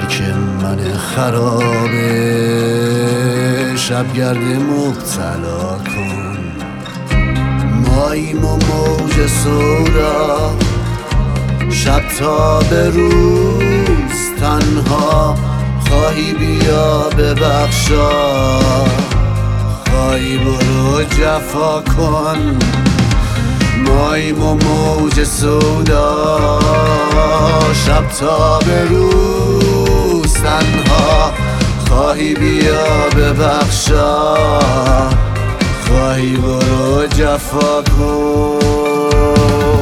ترک من خرابه شبگرد مبتلا کن. ماییم و موج سودا شب تا به روز تنها خواهی بیا ببخشا، خواهی برو جفا کن. ماییم و موج سودا شب تا به روز تنها خواهی بیا ببخشا، خواهی برو جفا کن.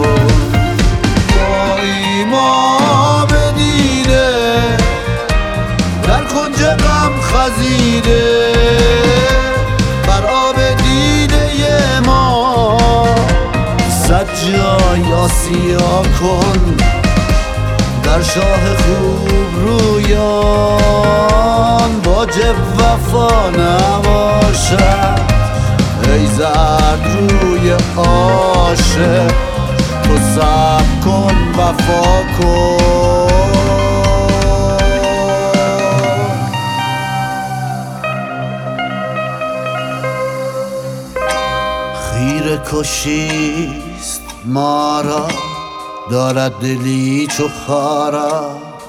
با ایما به دیده در کنج غم خزیده، بر آب دیده ما صد جای آسیا کن. در شاه خوب رویان واجب وفا نباشد، ای زرد روی عاشق تو صبر کن وفا کن. خیره کشیست ما را دارد دلی چو خارا،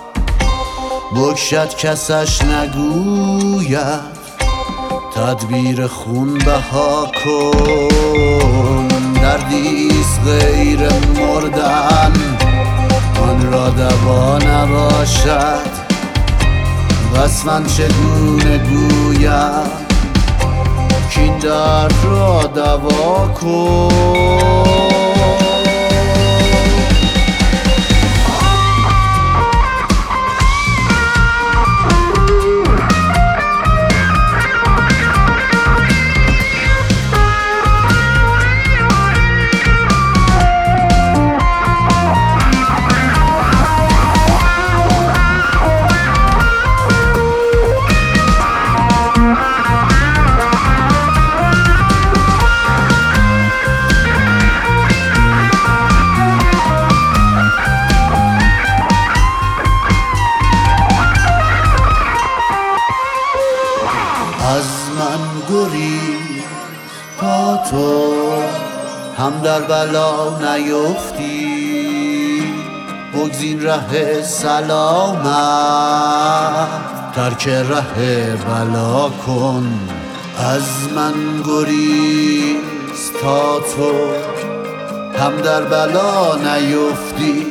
بکشد کسش نگوید تدبیر خون بها کن. دردیست غیر مردن آن را دوا نباشد، بس من چگونه گویم کین درد را دوا کن. از من گریز تا تو هم در بلا نیفتی، بگزین ره سلامت ترک ره بلا کن. از من گریز تا تو هم در بلا نیفتی،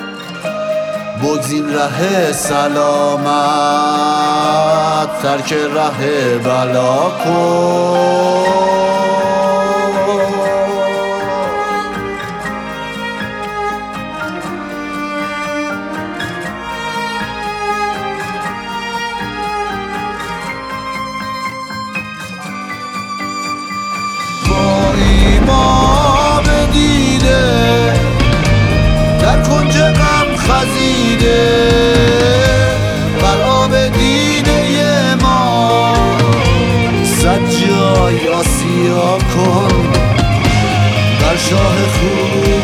بگزین ره سلامت ترک ره بلا کن. با ایما به دیده در کنج غم خزیده، بر آب دیده ما صد جای آسیا کن. در شاه خوب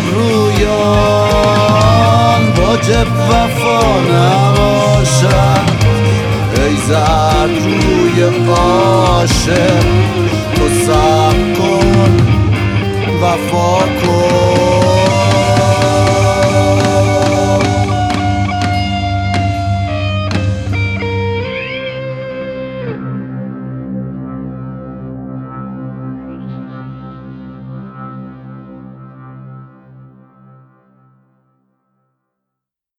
رویان واجب وفا نباشد، ای زرد روی عاشق تو صبر کن وفا کن.